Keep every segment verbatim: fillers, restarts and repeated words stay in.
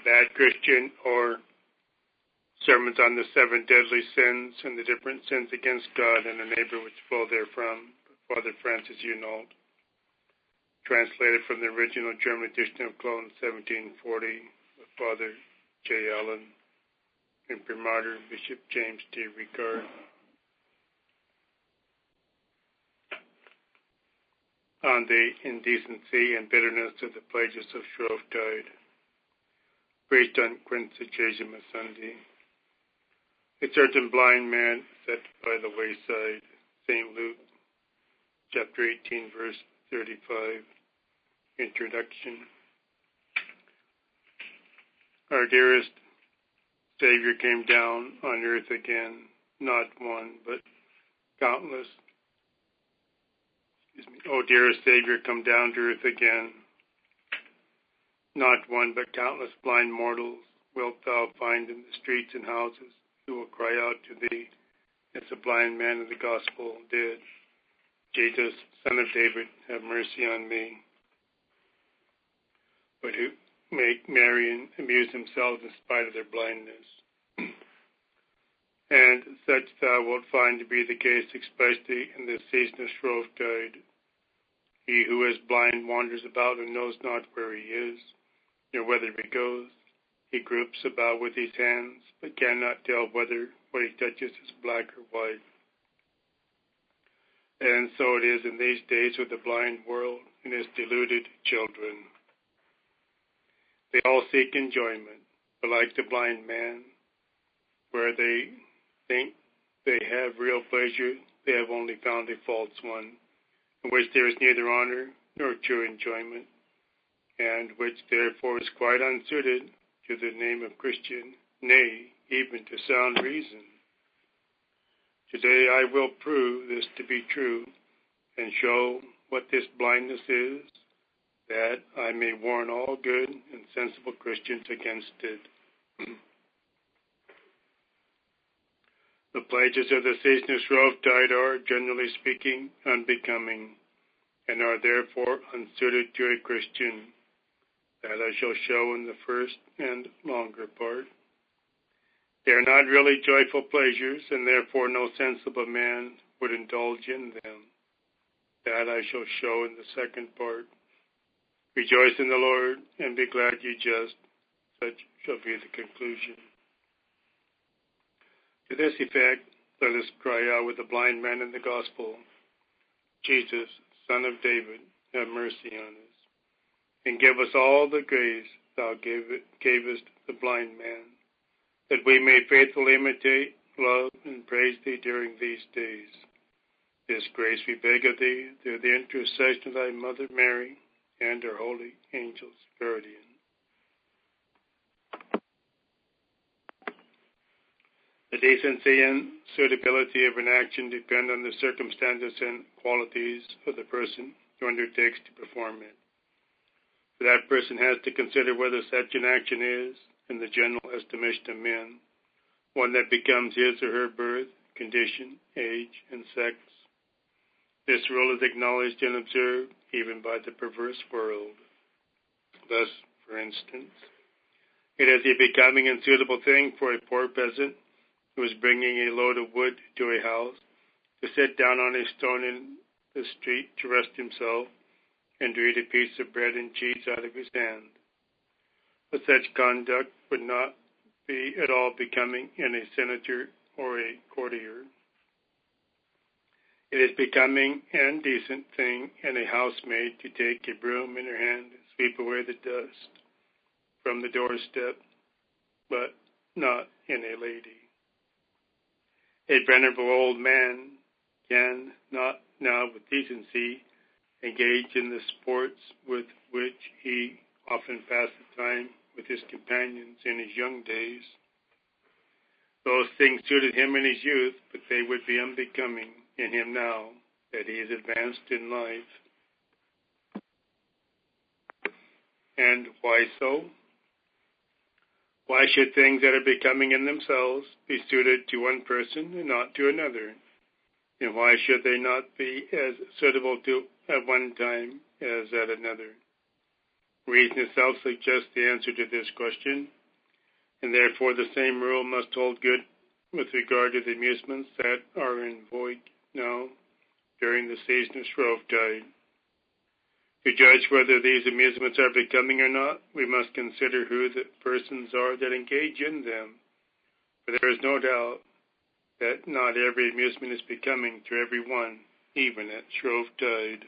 Bad Christian, or sermons on the seven deadly sins and the different sins against God and the neighbor which flow therefrom, Father Francis Hunold. Translated from the original German edition of Cologne, seventeen forty, with Father J. Allen, Imprimatur Bishop James D. Ricard. On the indecency and bitterness of the pledges of Shrovetide, preached on Quinquagesima Sunday. A certain blind man sat by the wayside, Saint Luke, chapter eighteen, verse thirty-five. Introduction. Our dearest Savior came down on earth again, not one, but countless. Excuse me. Oh, dearest Savior, come down to earth again. Not one, but countless blind mortals wilt thou find in the streets and houses, who will cry out to thee, as the blind man of the gospel did. Jesus, Son of David, have mercy on me. But who make merry and amuse themselves in spite of their blindness. And such thou wilt find to be the case, especially in this season of Shrovetide. He who is blind wanders about and knows not where he is, nor whither he goes. He gropes about with his hands, but cannot tell whether what he touches is black or white. And so it is in these days with the blind world and its deluded children. They all seek enjoyment, but like the blind man, where they think they have real pleasure, they have only found a false one, in which there is neither honor nor true enjoyment, and which therefore is quite unsuited to the name of Christian, nay, even to sound reason. Today I will prove this to be true, and show what this blindness is, that I may warn all good and sensible Christians against it. The pledges of the season of Shrovetide are, generally speaking, unbecoming, and are therefore unsuited to a Christian. That I shall show in the first and longer part. They are not really joyful pleasures, and therefore no sensible man would indulge in them. That I shall show in the second part. Rejoice in the Lord, and be glad ye just. Such shall be the conclusion. To this effect, let us cry out with the blind man in the gospel, Jesus, Son of David, have mercy on us, and give us all the grace thou gavest the blind man, that we may faithfully imitate, love, and praise thee during these days. This grace we beg of thee through the intercession of thy Mother Mary and her holy angels guardian. The decency and suitability of an action depend on the circumstances and qualities of the person who undertakes to perform it. For that person has to consider whether such an action is, in the general estimation of men, one that becomes his or her birth, condition, age, and sex. This rule is acknowledged and observed even by the perverse world. Thus, for instance, it is a becoming and suitable thing for a poor peasant who is bringing a load of wood to a house to sit down on a stone in the street to rest himself and to eat a piece of bread and cheese out of his hand. But such conduct would not be at all becoming in a senator or a courtier. It is becoming and decent thing in a housemaid to take a broom in her hand and sweep away the dust from the doorstep, but not in a lady. A venerable old man can not now with decency engage in the sports with which he often passed the time with his companions in his young days. Those things suited him in his youth, but they would be unbecoming in him now that he is advanced in life. And why so? Why should things that are becoming in themselves be suited to one person and not to another? And why should they not be as suitable to at one time as at another? Reason itself suggests the answer to this question, and therefore the same rule must hold good with regard to the amusements that are in vogue now during the season of Shrovetide. To judge whether these amusements are becoming or not, we must consider who the persons are that engage in them. For there is no doubt that not every amusement is becoming to every one, even at Shrovetide.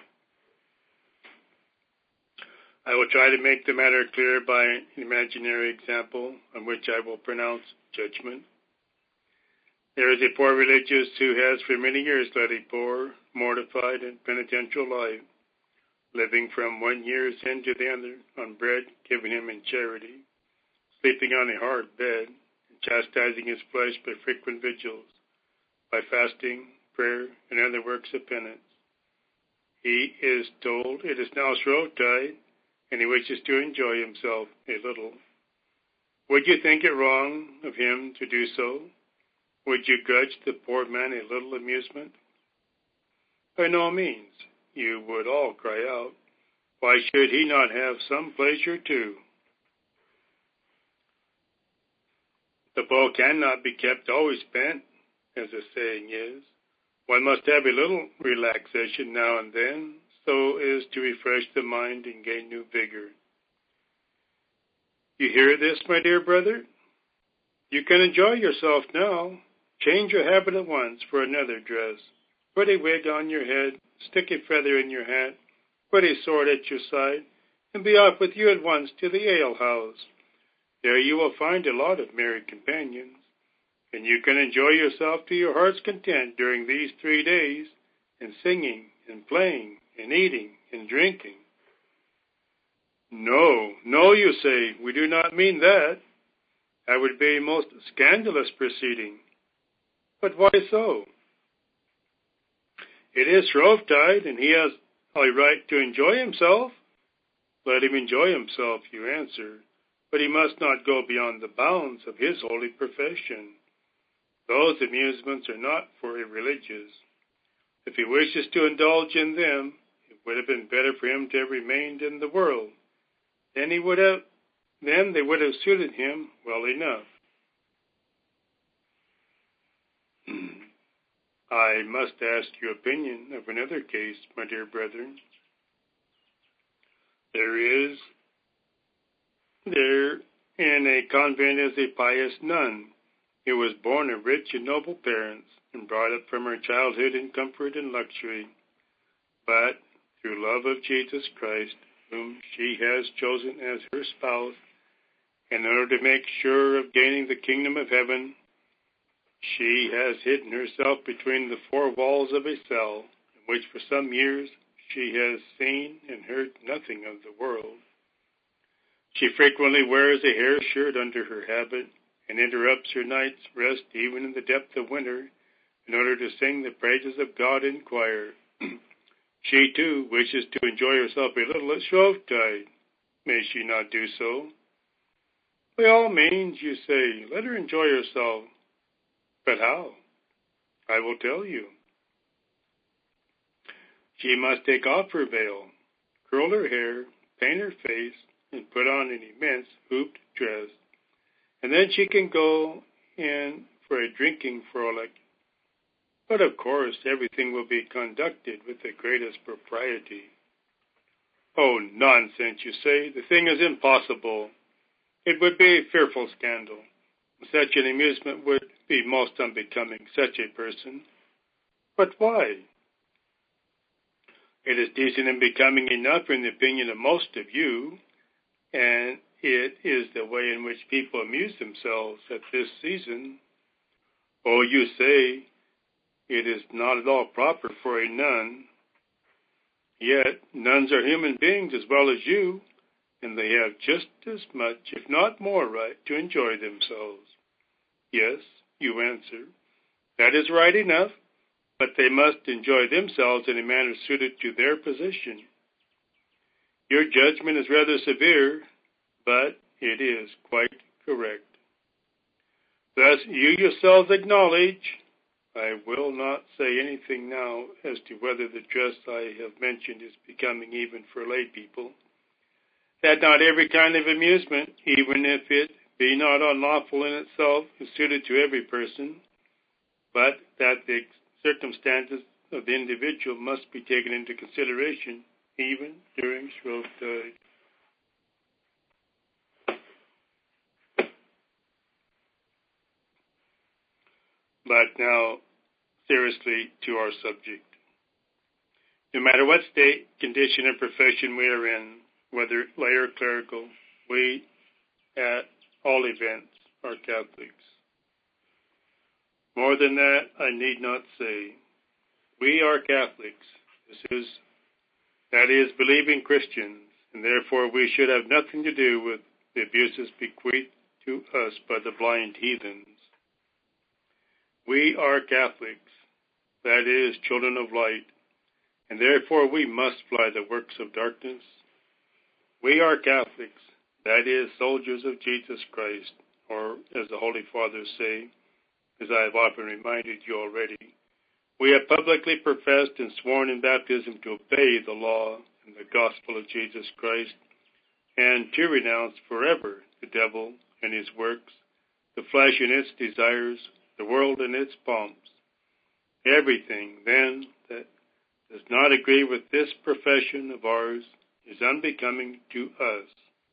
I will try to make the matter clear by an imaginary example on which I will pronounce judgment. There is a poor religious who has for many years led a poor, mortified, and penitential life, living from one year's end to the other on bread given him in charity, sleeping on a hard bed, and chastising his flesh by frequent vigils, by fasting, prayer, and other works of penance. He is told it is now Shrovetide, and he wishes to enjoy himself a little. Would you think it wrong of him to do so? Would you grudge the poor man a little amusement? By no means. You would all cry out, why should he not have some pleasure too? The bow cannot be kept always bent, as the saying is. One must have a little relaxation now and then, so as to refresh the mind and gain new vigor. You hear this, my dear brother? You can enjoy yourself now. Change your habit at once for another dress. Put a wig on your head, stick a feather in your hat, put a sword at your side, and be off with you at once to the ale-house. There you will find a lot of merry companions, and you can enjoy yourself to your heart's content during these three days, in singing and playing and eating and drinking. No, no, you say, we do not mean that. That would be a most scandalous proceeding. But why so? It is Shrovetide, and he has a right to enjoy himself. Let him enjoy himself, you answer, but he must not go beyond the bounds of his holy profession. Those amusements are not for a religious. If he wishes to indulge in them, it would have been better for him to have remained in the world. Then he would have, then they would have suited him well enough. I must ask your opinion of another case, my dear brethren. There is, there in a convent is a pious nun who was born of rich and noble parents and brought up from her childhood in comfort and luxury. But through love of Jesus Christ, whom she has chosen as her spouse, in order to make sure of gaining the kingdom of heaven, she has hidden herself between the four walls of a cell, in which for some years she has seen and heard nothing of the world. She frequently wears a hair shirt under her habit, and interrupts her night's rest even in the depth of winter, in order to sing the praises of God in choir. She, too, wishes to enjoy herself a little at Shrovetide. May she not do so? By all means, you say, let her enjoy herself. But how? I will tell you. She must take off her veil, curl her hair, paint her face, and put on an immense hooped dress. And then she can go in for a drinking frolic. But of course, everything will be conducted with the greatest propriety. Oh, nonsense, you say. The thing is impossible. It would be a fearful scandal. Such an amusement would be most unbecoming such a person. But why? It is decent and becoming enough in the opinion of most of you, and it is the way in which people amuse themselves at this season. Oh, you say, it is not at all proper for a nun. Yet, nuns are human beings as well as you, and they have just as much, if not more, right to enjoy themselves. Yes, you answer, that is right enough, but they must enjoy themselves in a manner suited to their position. Your judgment is rather severe, but it is quite correct. Thus, you yourselves acknowledge, I will not say anything now as to whether the dress I have mentioned is becoming even for lay people, that not every kind of amusement, even if it be not unlawful in itself, is suited to every person, but that the circumstances of the individual must be taken into consideration even during Shrovetide. But now, seriously, to our subject. No matter what state, condition, or profession we are in, whether lay or clerical, we, at all events, are Catholics. More than that, I need not say. We are Catholics. This is, that is, believing Christians, and therefore we should have nothing to do with the abuses bequeathed to us by the blind heathens. We are Catholics, that is, children of light, and therefore we must fly the works of darkness. We are Catholics, that is, soldiers of Jesus Christ, or, as the Holy Fathers say, as I have often reminded you already, we have publicly professed and sworn in baptism to obey the law and the gospel of Jesus Christ, and to renounce forever the devil and his works, the flesh and its desires, the world and its pomps. Everything, then, that does not agree with this profession of ours is unbecoming to us.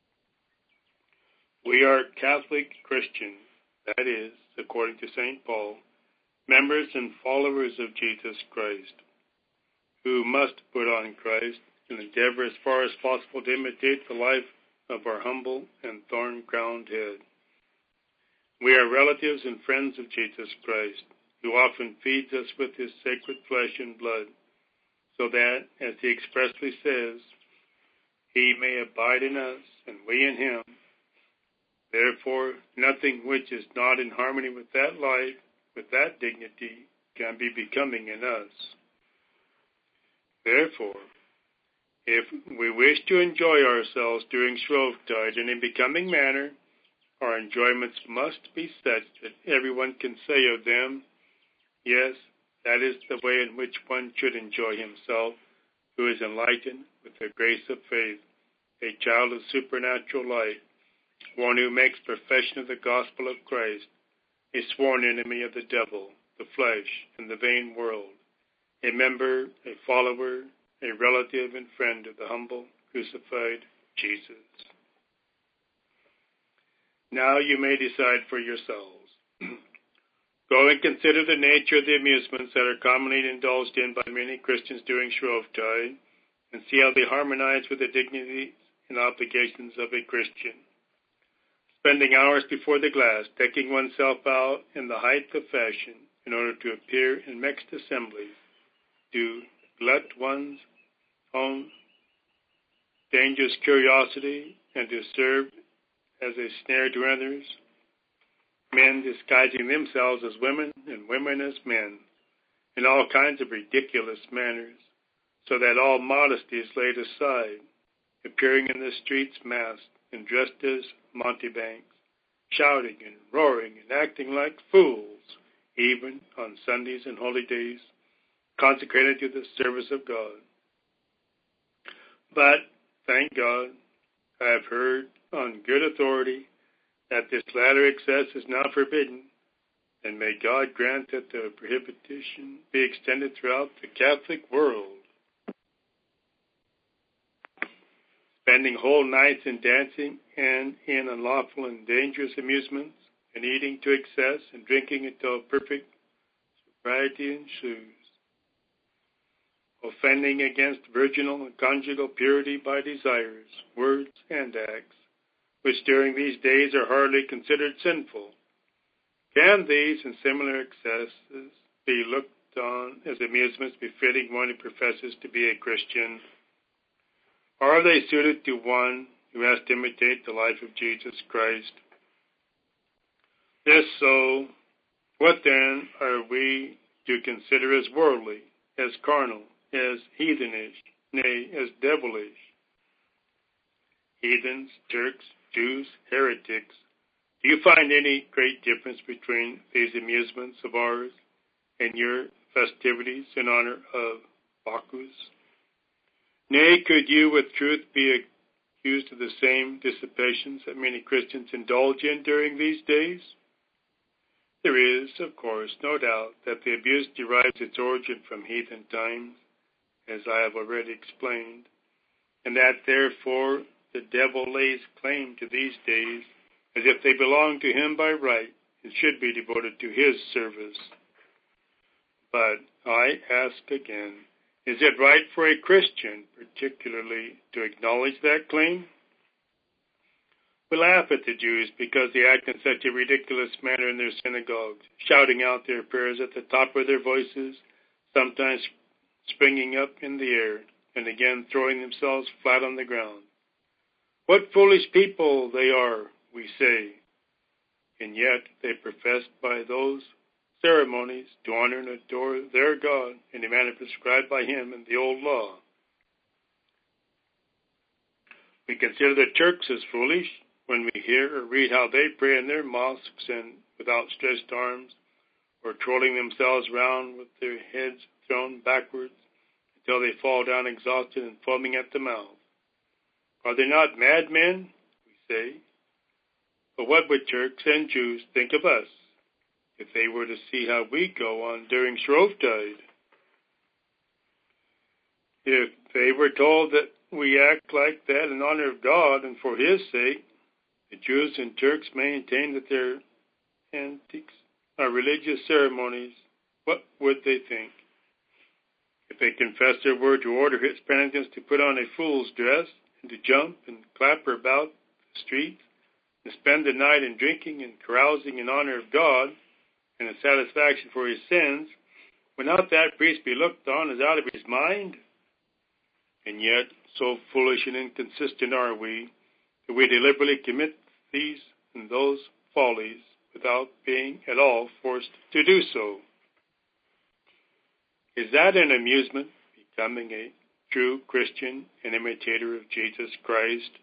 We are Catholic Christians, that is, according to Saint Paul, members and followers of Jesus Christ, who must put on Christ and endeavor as far as possible to imitate the life of our humble and thorn-crowned head. We are relatives and friends of Jesus Christ, who often feeds us with his sacred flesh and blood, so that, as he expressly says, he may abide in us and we in him. Therefore, nothing which is not in harmony with that life, with that dignity, can be becoming in us. Therefore, if we wish to enjoy ourselves during Shrovetide in a becoming manner, our enjoyments must be such that everyone can say of them, yes, that is the way in which one should enjoy himself, who is enlightened with the grace of faith, a child of supernatural light, one who makes profession of the gospel of Christ, a sworn enemy of the devil, the flesh, and the vain world, a member, a follower, a relative and friend of the humble, crucified Jesus. Now you may decide for yourselves. Go and consider the nature of the amusements that are commonly indulged in by many Christians during Shrovetide, and see how they harmonize with the dignities and obligations of a Christian. Spending hours before the glass, decking oneself out in the height of fashion in order to appear in mixed assemblies, to glut one's own dangerous curiosity and to serve as a snare to others, men disguising themselves as women and women as men, in all kinds of ridiculous manners, so that all modesty is laid aside, appearing in the streets masked and dressed as mountebanks, shouting and roaring and acting like fools, even on Sundays and holy days, consecrated to the service of God. But, thank God, I have heard on good authority that this latter excess is now forbidden, and may God grant that the prohibition be extended throughout the Catholic world. Spending whole nights in dancing and in unlawful and dangerous amusements, and eating to excess and drinking until perfect sobriety ensues. Offending against virginal and conjugal purity by desires, words, and acts, which during these days are hardly considered sinful. Can these and similar excesses be looked on as amusements befitting one who professes to be a Christian? Or are they suited to one who has to imitate the life of Jesus Christ? If so, what then are we to consider as worldly, as carnal, as heathenish, nay, as devilish? Heathens, Turks, Jews, heretics, do you find any great difference between these amusements of ours and your festivities in honor of Bacchus? Nay, could you with truth be accused of the same dissipations that many Christians indulge in during these days? There is, of course, no doubt that the abuse derives its origin from heathen times, as I have already explained, and that therefore the devil lays claim to these days as if they belong to him by right and should be devoted to his service. But I ask again, is it right for a Christian particularly to acknowledge that claim? We laugh at the Jews because they act in such a ridiculous manner in their synagogues, shouting out their prayers at the top of their voices, sometimes springing up in the air, and again throwing themselves flat on the ground. What foolish people they are, we say, and yet they profess by those ceremonies to honor and adore their God in a manner prescribed by him in the old law. We consider the Turks as foolish when we hear or read how they pray in their mosques and with outstretched arms, or twirling themselves round with their heads thrown backwards until they fall down exhausted and foaming at the mouth. Are they not madmen? We say. But what would Turks and Jews think of us if they were to see how we go on during Shrovetide? If they were told that we act like that in honor of God and for his sake, the Jews and Turks maintain that their antics are religious ceremonies, what would they think? If they confessed their word to order his penitents to put on a fool's dress and to jump and clapper about the streets and spend the night in drinking and carousing in honor of God and in satisfaction for his sins, would not that priest be looked on as out of his mind? And yet, so foolish and inconsistent are we, that we deliberately commit these and those follies without being at all forced to do so. Is that an amusement, becoming a true Christian and imitator of Jesus Christ?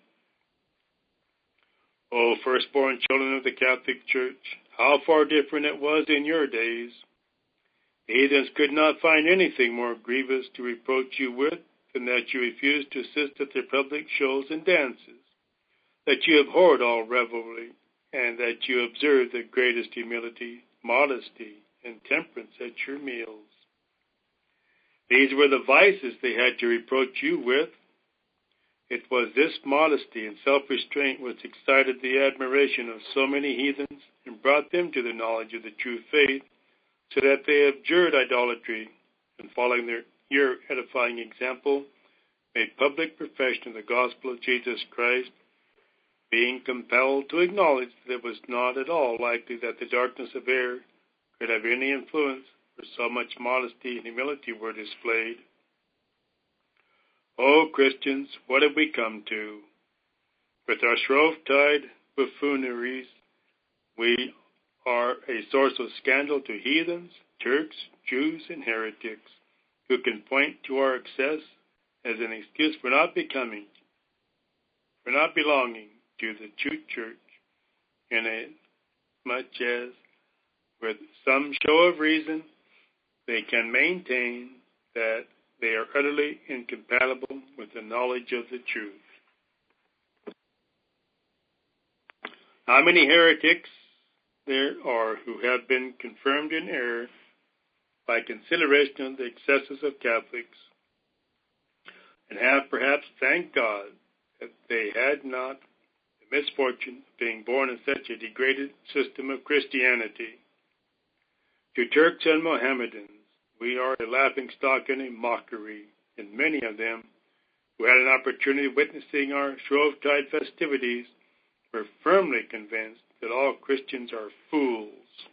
O firstborn children of the Catholic Church, how far different it was in your days. The heathens could not find anything more grievous to reproach you with than that you refused to assist at their public shows and dances, that you abhorred all revelry, and that you observed the greatest humility, modesty, and temperance at your meals. These were the vices they had to reproach you with. It was this modesty and self-restraint which excited the admiration of so many heathens and brought them to the knowledge of the true faith, so that they abjured idolatry and, following their, your edifying example, made public profession of the gospel of Jesus Christ, being compelled to acknowledge that it was not at all likely that the darkness of error could have any influence where so much modesty and humility were displayed. O Christians, what have we come to? With our Shrovetide buffooneries, we are a source of scandal to heathens, Turks, Jews, and heretics, who can point to our excess as an excuse for not becoming, for not belonging to the true church, in as much as, with some show of reason, they can maintain that they are utterly incompatible with the knowledge of the truth. How many heretics there are who have been confirmed in error by consideration of the excesses of Catholics, and have perhaps thanked God that they had not the misfortune of being born in such a degraded system of Christianity. To Turks and Mohammedans, we are a laughingstock and a mockery, and many of them who had an opportunity of witnessing our Shrovetide festivities were firmly convinced that all Christians are fools.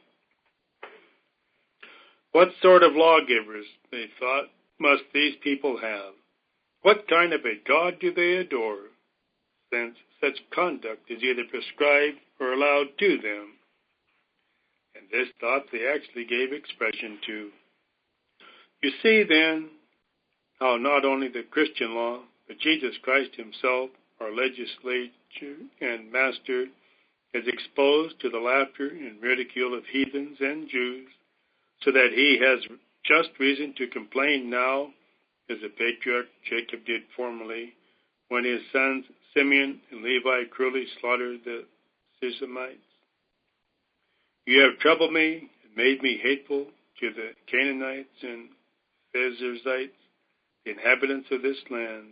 What sort of lawgivers, they thought, must these people have? What kind of a God do they adore, since such conduct is either prescribed or allowed to them? And this thought they actually gave expression to. You see, then, how not only the Christian law, but Jesus Christ himself, our legislator and master, is exposed to the laughter and ridicule of heathens and Jews, so that he has just reason to complain now, as the patriarch Jacob did formerly, when his sons Simeon and Levi cruelly slaughtered the Sichemites. You have troubled me and made me hateful to the Canaanites and Perizzites, the inhabitants of this land.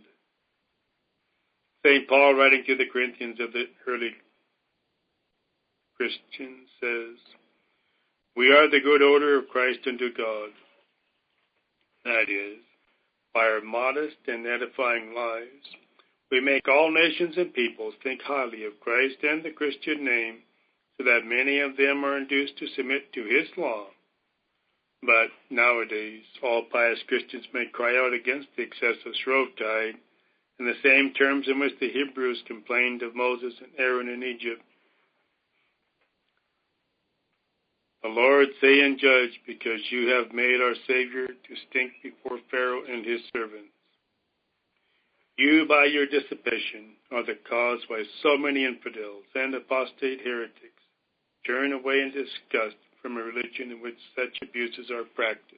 Saint Paul, writing to the Corinthians of the early Christians, says, we are the good odor of Christ unto God. That is, by our modest and edifying lives, we make all nations and peoples think highly of Christ and the Christian name, so that many of them are induced to submit to his law. But nowadays, all pious Christians may cry out against the excessive Shrovetide in the same terms in which the Hebrews complained of Moses and Aaron in Egypt. The Lord say and judge, because you have made our Savior to stink before Pharaoh and his servants. You, by your dissipation, are the cause why so many infidels and apostate heretics turn away in disgust from a religion in which such abuses are practiced.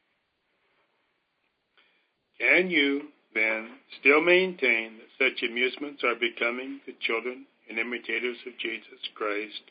Can you, then, still maintain that such amusements are becoming the children and imitators of Jesus Christ?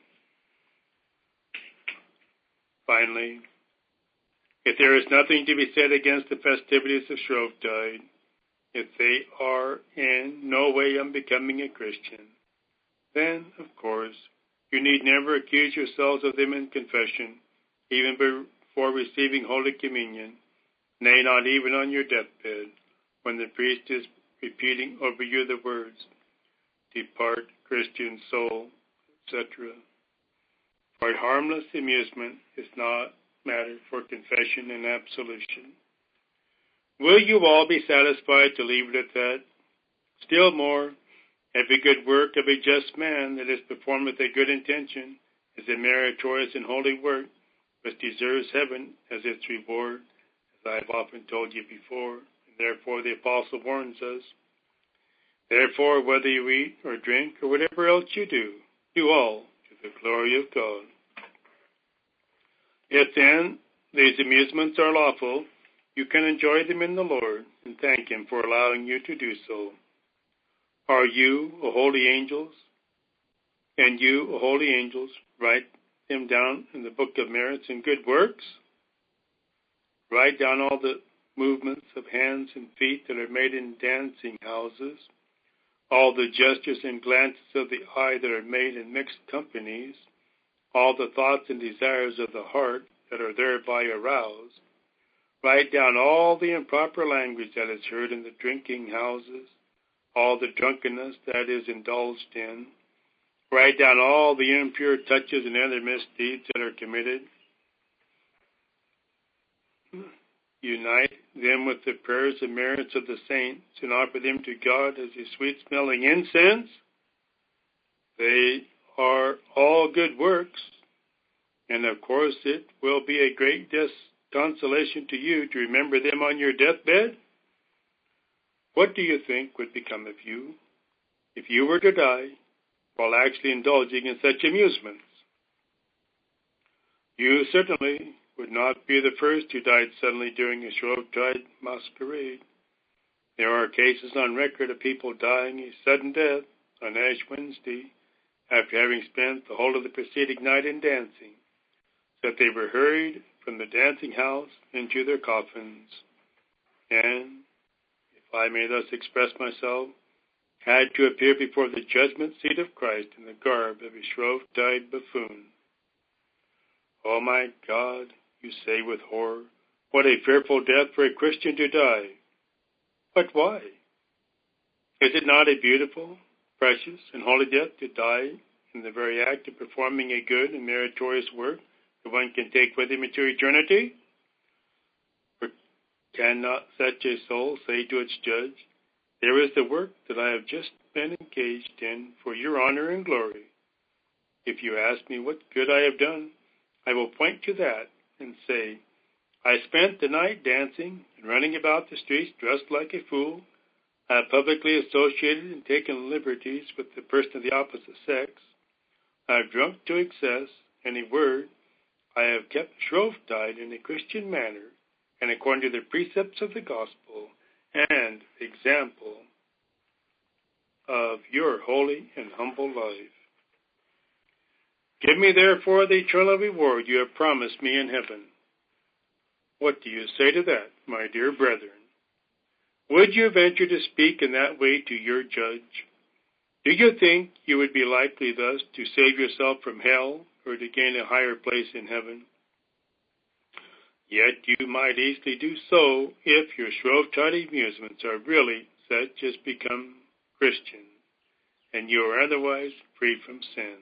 Finally, if there is nothing to be said against the festivities of Shrovetide, if they are in no way unbecoming a Christian, then, of course, you need never accuse yourselves of them in confession, even before receiving Holy Communion, nay, not even on your deathbed, when the priest is repeating over you the words, depart, Christian soul, et cetera. For harmless amusement is not matter for confession and absolution. Will you all be satisfied to leave it at that? Still more, every good work of a just man that is performed with a good intention is a meritorious and holy work, which deserves heaven as its reward, as I have often told you before, and therefore the apostle warns us. Therefore, whether you eat or drink or whatever else you do, do all to the glory of God. If then these amusements are lawful, you can enjoy them in the Lord and thank him for allowing you to do so. Are you, O holy angels, and you, O holy angels, write them down in the book of merits and good works? Write down all the movements of hands and feet that are made in dancing houses, all the gestures and glances of the eye that are made in mixed companies, all the thoughts and desires of the heart that are thereby aroused. Write down all the improper language that is heard in the drinking houses, all the drunkenness that is indulged in. Write down all the impure touches and other misdeeds that are committed. Unite them with the prayers and merits of the saints and offer them to God as a sweet-smelling incense. They are all good works, and of course it will be a great consolation to you to remember them on your deathbed. What do you think would become of you if you were to die while actually indulging in such amusements? You certainly would not be the first who died suddenly during a Shrovetide masquerade. There are cases on record of people dying a sudden death on Ash Wednesday after having spent the whole of the preceding night in dancing, so that they were hurried from the dancing house into their coffins, and, if I may thus express myself, had to appear before the judgment seat of Christ in the garb of a Shrovetide buffoon. Oh my God, you say with horror, what a fearful death for a Christian to die. But why? Is it not a beautiful, precious, and holy death to die in the very act of performing a good and meritorious work that one can take with him into eternity? For cannot such a soul say to its judge, there is the work that I have just been engaged in for your honor and glory. If you ask me what good I have done, I will point to that and say, I spent the night dancing and running about the streets dressed like a fool. I have publicly associated and taken liberties with the person of the opposite sex. I have drunk to excess. In a word, I have kept Shrovetide in a Christian manner and according to the precepts of the gospel and example. of your holy and humble life. Give me therefore the eternal reward you have promised me in heaven. What do you say to that, my dear brethren? Would you venture to speak in that way to your judge? Do you think you would be likely thus to save yourself from hell or to gain a higher place in heaven? Yet you might easily do so if your Shrovetide amusements are really such as become Christian, and you are otherwise free from sin.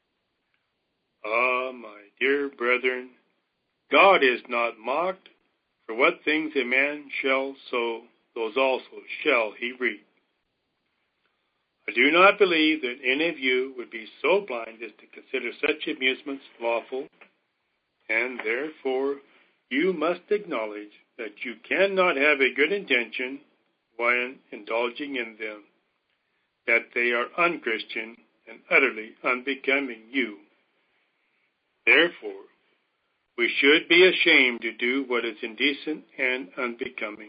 Ah, my dear brethren, God is not mocked, for what things a man shall sow, those also shall he reap. I do not believe that any of you would be so blind as to consider such amusements lawful, and therefore you must acknowledge that you cannot have a good intention when indulging in them, that they are unchristian and utterly unbecoming you. Therefore, we should be ashamed to do what is indecent and unbecoming.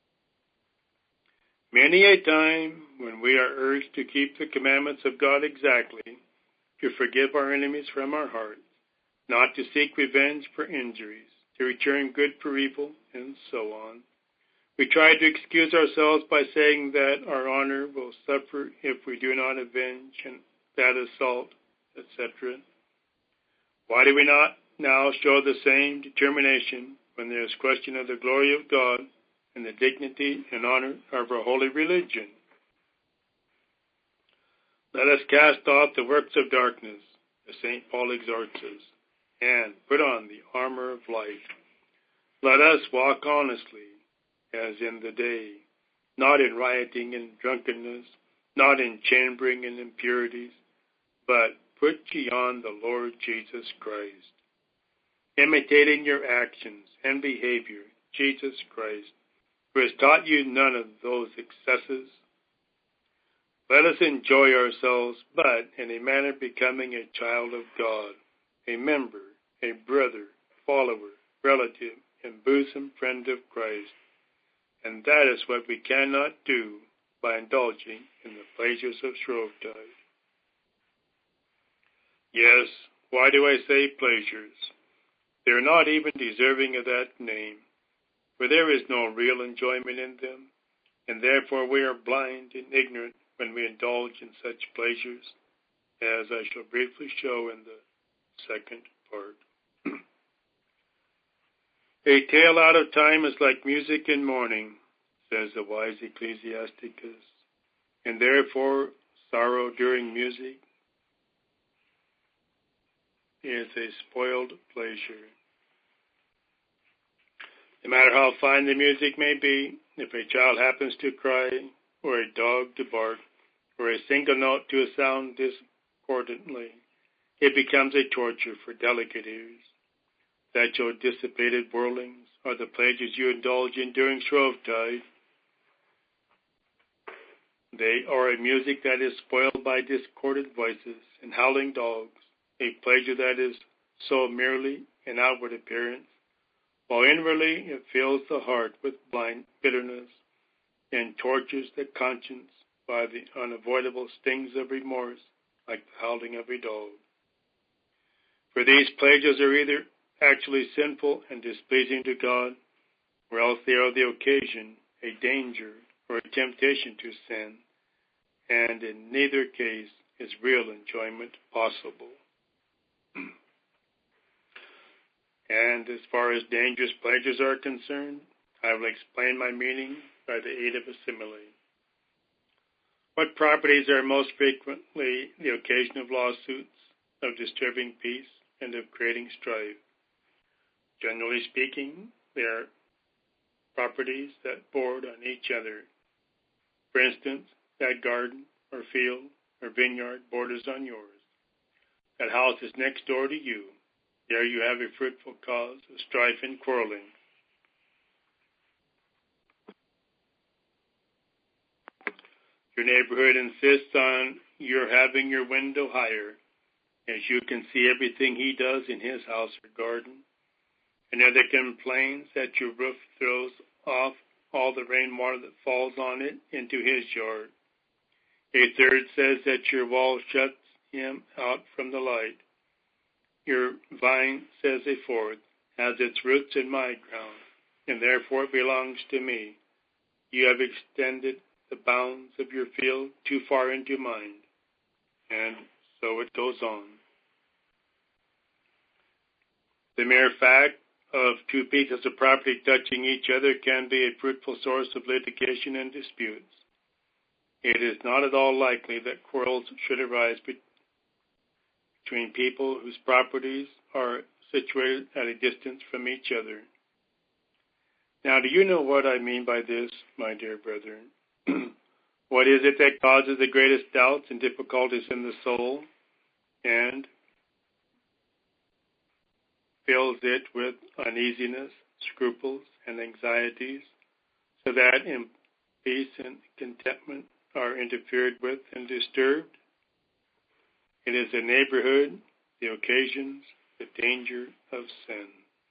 Many a time when we are urged to keep the commandments of God exactly, to forgive our enemies from our hearts, not to seek revenge for injuries, to return good for evil, and so on, we try to excuse ourselves by saying that our honor will suffer if we do not avenge that assault, et cetera. Why do we not now show the same determination when there is question of the glory of God and the dignity and honor of our holy religion? Let us cast off the works of darkness, as Saint Paul exhorts us, and put on the armor of light. Let us walk honestly, as in the day, not in rioting and drunkenness, not in chambering and impurities, but put ye on the Lord Jesus Christ, imitating your actions and behavior, Jesus Christ, who has taught you none of those excesses. Let us enjoy ourselves, but in a manner becoming a child of God, a member, a brother, follower, relative, and bosom friend of Christ. And that is what we cannot do by indulging in the pleasures of Shrovetide. Yes, why do I say pleasures? They are not even deserving of that name, for there is no real enjoyment in them, and therefore we are blind and ignorant when we indulge in such pleasures, as I shall briefly show in the second part. A tale out of time is like music in morning, says the wise Ecclesiasticus, and therefore sorrow during music is a spoiled pleasure. No matter how fine the music may be, if a child happens to cry, or a dog to bark, or a single note to sound discordantly, it becomes a torture for delicate ears. That your dissipated whirlings are the pleasures you indulge in during Shrovetide. They are a music that is spoiled by discordant voices and howling dogs, a pleasure that is so merely an outward appearance, while inwardly it fills the heart with blind bitterness and tortures the conscience by the unavoidable stings of remorse, like the howling of a dog. For these pleasures are either actually sinful and displeasing to God, or else they are the occasion, a danger, or a temptation to sin, and in neither case is real enjoyment possible. And as far as dangerous pleasures are concerned, I will explain my meaning by the aid of a simile. What properties are most frequently the occasion of lawsuits, of disturbing peace, and of creating strife? Generally speaking, they are properties that board on each other. For instance, that garden or field or vineyard borders on yours. That house is next door to you. There you have a fruitful cause of strife and quarreling. Your neighborhood insists on your having your window higher, as you can see everything he does in his house or garden. Another complains that your roof throws off all the rainwater that falls on it into his yard. A third says that your wall shuts him out from the light. Your vine, says a fourth, has its roots in my ground, and therefore it belongs to me. You have extended the bounds of your field too far into mine. And so it goes on. The mere fact of two pieces of property touching each other can be a fruitful source of litigation and disputes. It is not at all likely that quarrels should arise between people whose properties are situated at a distance from each other. Now, do you know what I mean by this, my dear brethren? What is it that causes the greatest doubts and difficulties in the soul and fills it with uneasiness, scruples, and anxieties, so that in peace and contentment are interfered with and disturbed? It is the neighborhood, the occasions, the danger of sin.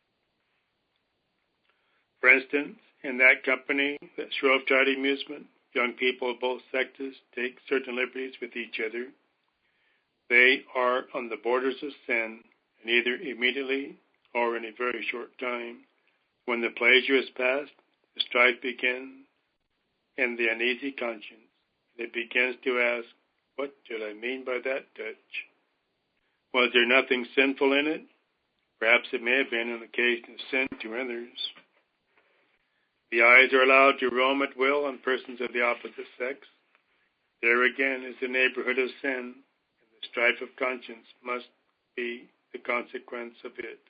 For instance, in that company, that Shrovetide amusement, young people of both sexes take certain liberties with each other. They are on the borders of sin, and either immediately or in a very short time, when the pleasure is past, the strife begins, and the uneasy conscience. It begins to ask, what did I mean by that touch? Was there nothing sinful in it? Perhaps it may have been an occasion of sin to others. The eyes are allowed to roam at will on persons of the opposite sex. There again is the neighborhood of sin, and the strife of conscience must be the consequence of it.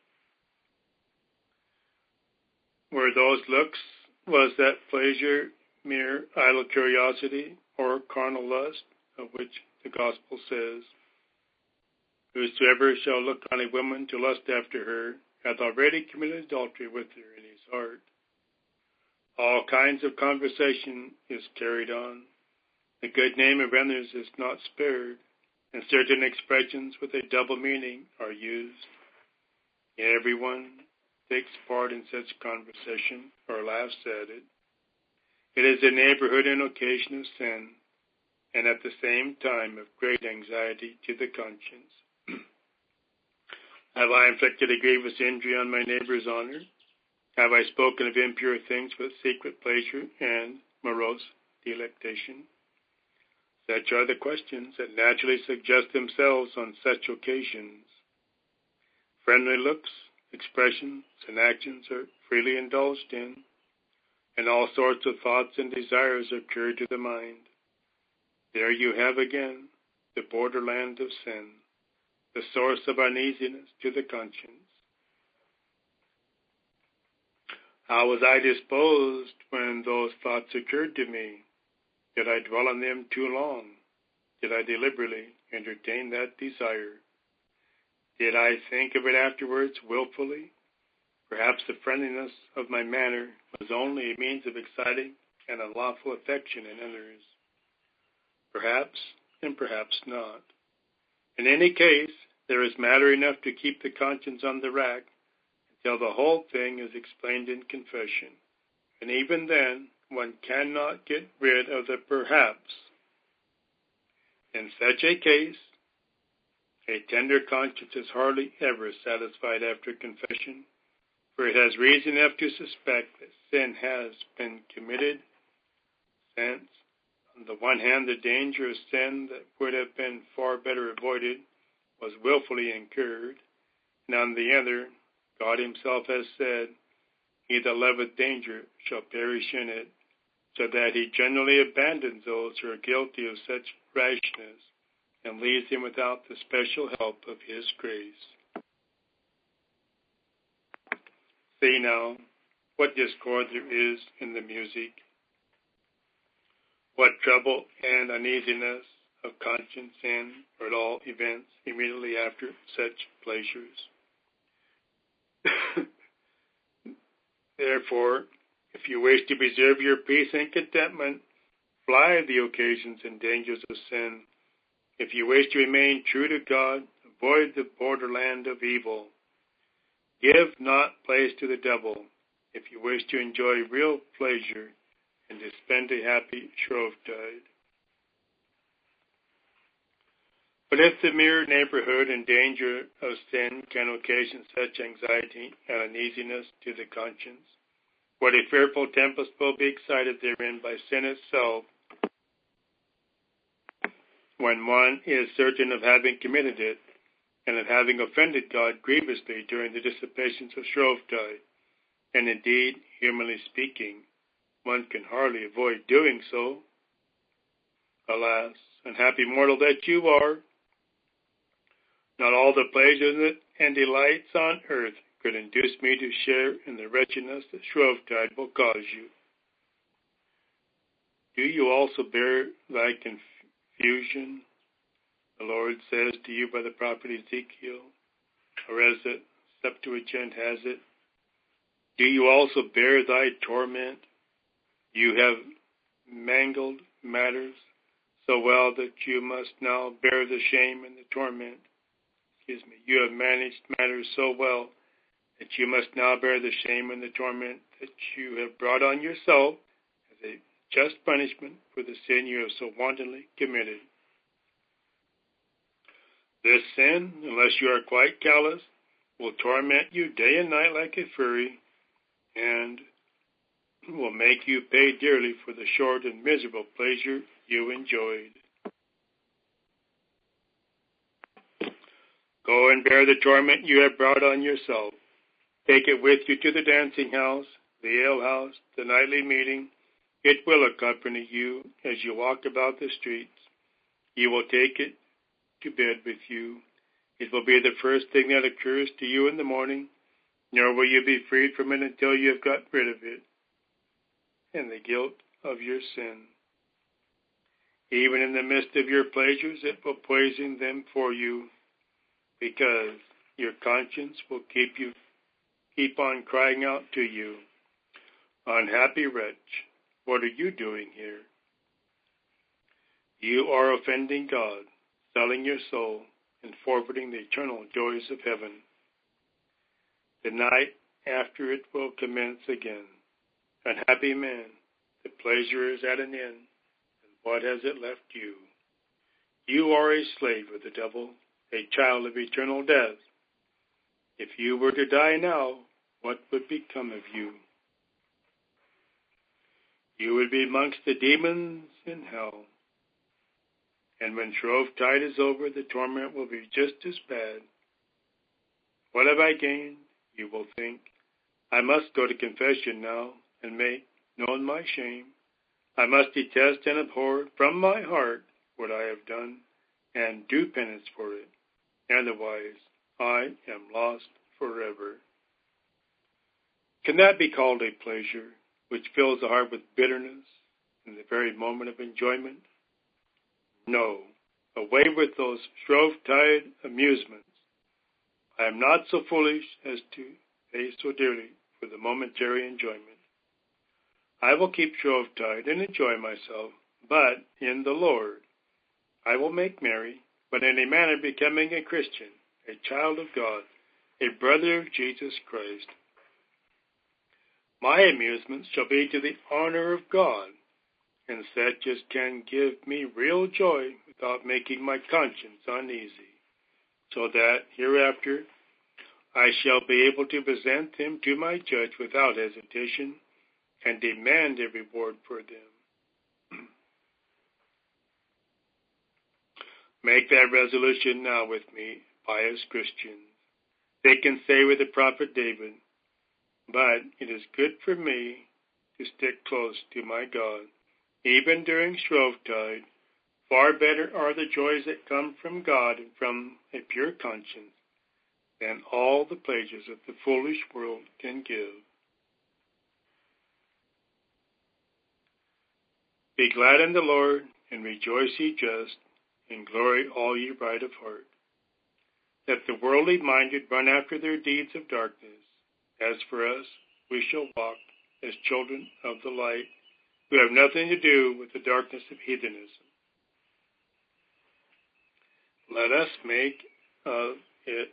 Were those looks, was that pleasure mere idle curiosity or carnal lust, of which the Gospel says, whosoever shall look on a woman to lust after her hath already committed adultery with her in his heart. All kinds of conversation is carried on. The good name of others is not spared, and certain expressions with a double meaning are used. Everyone takes part in such conversation or laughs at it. It is a neighborhood and occasion of sin, and at the same time of great anxiety to the conscience. Have I inflicted a grievous injury on my neighbor's honor? Have I spoken of impure things with secret pleasure and morose delectation? Such are the questions that naturally suggest themselves on such occasions. Friendly looks, expressions, and actions are freely indulged in, and all sorts of thoughts and desires occur to the mind. There you have again the borderland of sin, the source of uneasiness to the conscience. How was I disposed when those thoughts occurred to me? Did I dwell on them too long? Did I deliberately entertain that desire? Did I think of it afterwards willfully? Perhaps the friendliness of my manner was only a means of exciting an unlawful affection in others. Perhaps, and perhaps not. In any case, there is matter enough to keep the conscience on the rack until the whole thing is explained in confession. And even then, one cannot get rid of the perhaps. In such a case, a tender conscience is hardly ever satisfied after confession, for it has reason enough to suspect that sin has been committed, since, on the one hand, the danger of sin that would have been far better avoided was willfully incurred, and on the other, God himself has said, he that loveth danger shall perish in it, so that he generally abandons those who are guilty of such rashness and leaves them without the special help of his grace. See now what discord there is in the music, what trouble and uneasiness of conscience in, or at all events, immediately after such pleasures. Therefore, if you wish to preserve your peace and contentment, fly the occasions and dangers of sin. If you wish to remain true to God, avoid the borderland of evil. Give not place to the devil, if you wish to enjoy real pleasure and to spend a happy Shrovetide. But if the mere neighborhood and danger of sin can occasion such anxiety and uneasiness to the conscience, what a fearful tempest will be excited therein by sin itself, when one is certain of having committed it, and of having offended God grievously during the dissipations of Shrovetide. And indeed, humanly speaking, one can hardly avoid doing so. Alas, unhappy mortal that you are! Not all the pleasures and delights on earth could induce me to share in the wretchedness that Shrovetide will cause you. Do you also bear thy confusion? The Lord says to you by the prophet Ezekiel, or as the Septuagint has it, do you also bear thy torment? You have mangled matters so well that you must now bear the shame and the torment. Excuse me. You have managed matters so well that you must now bear the shame and the torment that you have brought on yourself as a just punishment for the sin you have so wantonly committed. This sin, unless you are quite callous, will torment you day and night like a fury, and will make you pay dearly for the short and miserable pleasure you enjoyed. Go and bear the torment you have brought on yourself. Take it with you to the dancing house, the alehouse, the nightly meeting. It will accompany you as you walk about the streets. You will take it to bed with you. It will be the first thing that occurs to you in the morning, nor will you be freed from it until you have got rid of it and the guilt of your sin. Even in the midst of your pleasures, it will poison them for you, because your conscience will keep you keep on crying out to you, unhappy wretch, what are you doing here? You are offending God, selling your soul, and forfeiting the eternal joys of heaven. The night after it will commence again. Unhappy man, the pleasure is at an end, and what has it left you? You are a slave of the devil, a child of eternal death. If you were to die now, what would become of you? You would be amongst the demons in hell. And when Shrovetide is over, the torment will be just as bad. What have I gained? You will think. I must go to confession now and make known my shame. I must detest and abhor from my heart what I have done and do penance for it. Otherwise, I am lost forever. Can that be called a pleasure which fills the heart with bitterness in the very moment of enjoyment? No, away with those Shrovetide amusements. I am not so foolish as to pay so dearly for the momentary enjoyment. I will keep Shrovetide and enjoy myself, but in the Lord. I will make merry, but in a manner becoming a Christian, a child of God, a brother of Jesus Christ. My amusements shall be to the honor of God, and such as can give me real joy without making my conscience uneasy, so that hereafter I shall be able to present them to my judge without hesitation and demand a reward for them. Make that resolution now with me, pious Christians. They can say with the prophet David, but it is good for me to stick close to my God. Even during Shrovetide, far better are the joys that come from God and from a pure conscience than all the pleasures that the foolish world can give. Be glad in the Lord, and rejoice ye just, and glory all ye right of heart. Let the worldly minded run after their deeds of darkness. As for us, we shall walk as children of the light, who have nothing to do with the darkness of heathenism. Let us make of it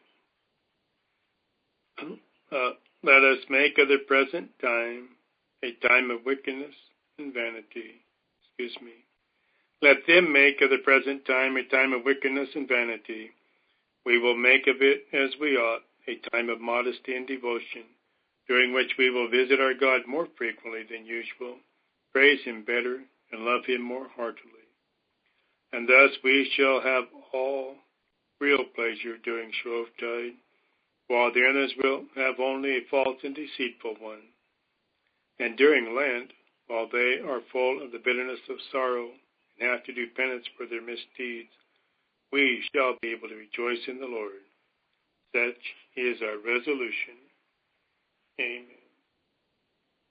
uh, let us make of the present time a time of wickedness and vanity. Excuse me. Let them make of the present time a time of wickedness and vanity. We will make of it, as we ought, a time of modesty and devotion, during which we will visit our God more frequently than usual, praise Him better, and love Him more heartily. And thus we shall have all real pleasure during Shrovetide, while the others will have only a false and deceitful one. And during Lent, while they are full of the bitterness of sorrow and have to do penance for their misdeeds, we shall be able to rejoice in the Lord. Such is our resolution. Amen.